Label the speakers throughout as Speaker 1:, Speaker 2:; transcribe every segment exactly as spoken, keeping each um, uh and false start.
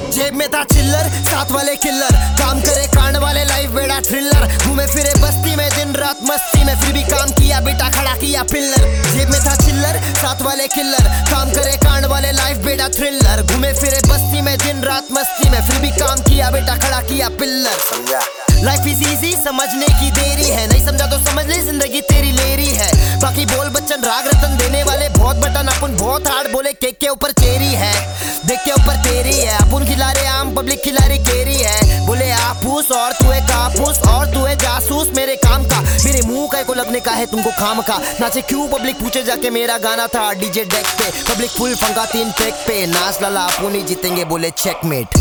Speaker 1: जेब में था चिल्लर, साथ वाले किल्लर, काम करे कांड वाले, लाइफ बेड़ा थ्रिलर, घूमे फिरे बस्ती में दिन रात मस्ती में, फिर भी काम किया बेटा खड़ा किया पिल्लर। जेब में था चिल्लर, साथ वाले किल्लर, काम करे कांड वाले, लाइफ बेड़ा थ्रिलर, घूमे फिरे बस्ती में दिन रात मस्ती में, फिर भी काम किया बेटा खड़ा किया पिल्लर। समझा? लाइफ इज इजी, समझने की देरी है, नहीं समझा तो समझ ले जिंदगी तेरी लेरी है। बाकी बोल बच्चन राग रतन देने वाले बहुत बटन, अपन बहुत हार्ड बोले, केक के ऊपर चेरी है, देख के ऊपर तेरी है, अपन खिला रहे आम पब्लिक खिला रही केरी है। बोले आपूस और तू है कापूस और तू है जासूस मेरे काम का, मेरे मुंह का को लगने का है तुमको खाम का। नाचे क्यों पब्लिक पूछे जाके, मेरा गाना था डीजे डेक पे, पब्लिक फुल फंका तीन टेक पे, नाच लाला अपन ही जीतेंगे बोले चेकमेट।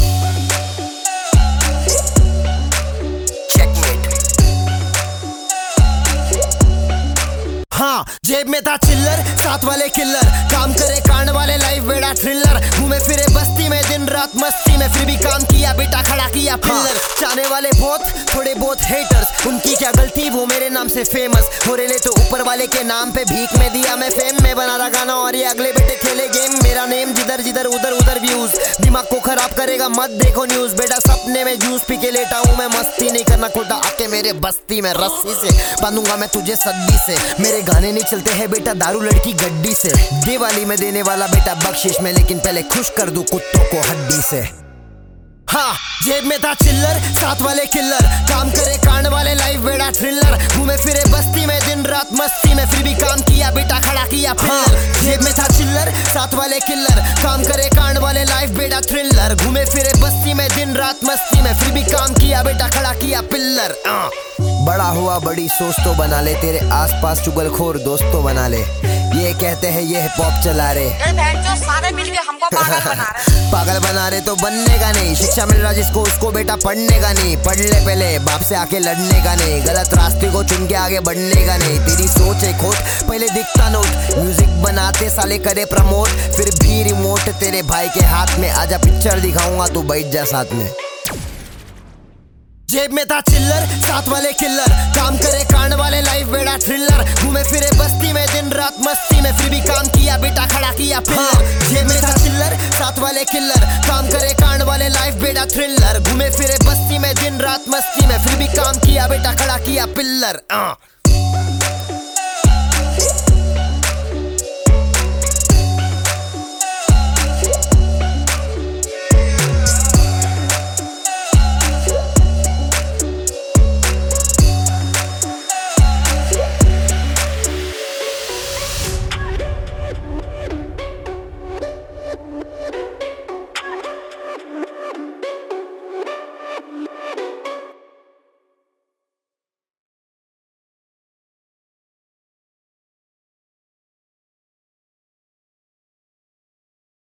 Speaker 1: हाँ, जेब में था चिल्लर, साथ वाले किल्लर, काम करे कांड वाले, लाइफ बेड़ा थ्रिलर, घूमे फिरे बस्ती में दिन रात मस्ती में, फिर भी काम किया बेटा खड़ा किया पिल्लर। हाँ। चाहने वाले बहुत, थोड़े बहुत हेटर्स, उनकी क्या गलती वो मेरे नाम से फेमस हो रहे ले, तो ऊपर वाले के नाम पे भीख में दिया मैं फेम में, बना रहा गाना और ये अगले बेटे खेले गेम, मेरा नेम जिधर जिधर उधर उधर व्यूज, दिमाग को खराब करेगा मत देखो न्यूज, बेटा सपने में जूस पी के लेटा हूँ मैं, मस्ती नहीं करना खोटा आके मेरे बस्ती में, रस्सी से बांधूंगा मैं तुझे सद्दी से, मेरे गाने नहीं चलते हैं बेटा दारू लड़की गड्डी से, दिवाली में देने वाला बेटा बख्शिश में, लेकिन पहले खुश कर दूं कुत्तों को हड्डी से। हाँ, जेब में था चिल्लर, साथ वाले किल्लर, काम करे कांड वाले, लाइफ बेड़ा थ्रिलर, घूमे फिरे बस्ती में दिन रात मस्ती में, फिर भी काम किया बेटा खड़ा किया पिल्लर। हाँ। जेब में था चिल्लर, साथ वाले किल्लर, काम करे कांड वाले, लाइफ बेड़ा थ्रिलर, घूमे फिरे बस्ती में दिन रात मस्ती में, फिर भी काम किया बेटा खड़ा किया पिल्लर। बड़ा हुआ बड़ी सोच तो बना ले, तेरे आसपास चुगलखोर दोस्त तो बना ले, ये कहते हैं ये हिप हॉप चला रहे,
Speaker 2: सारे मिलके हमको पागल बना रहे।
Speaker 1: पागल बना रहे तो बनने का नहीं, शिक्षा मिल रहा जिसको उसको बेटा पढ़ने का नहीं, पढ़ ले पहले बाप से आके लड़ने का नहीं, गलत रास्ते को चुन के आगे बढ़ने का नहीं, तेरी सोच है खोट पहले दिखता नोट, म्यूजिक बनाते साले करे प्रमोट, फिर भी रिमोट तेरे भाई के हाथ में, आजा पिक्चर दिखाऊंगा तू बैठ जा साथ में। जेब में था चिल्लर, साथ वाले किल्लर, काम करे कांड वाले, लाइफ बेड़ा थ्रिलर, घूमे फिरे बस्ती में दिन रात मस्ती में, फिर भी काम किया बेटा खड़ा किया पिल्लर। हाँ। जेब में था चिल्लर, साथ वाले किल्लर, काम करे कांड वाले, लाइफ बेड़ा थ्रिलर, घूमे फिरे बस्ती में दिन रात मस्ती में, फिर भी काम किया बेटा खड़ा किया पिल्लर।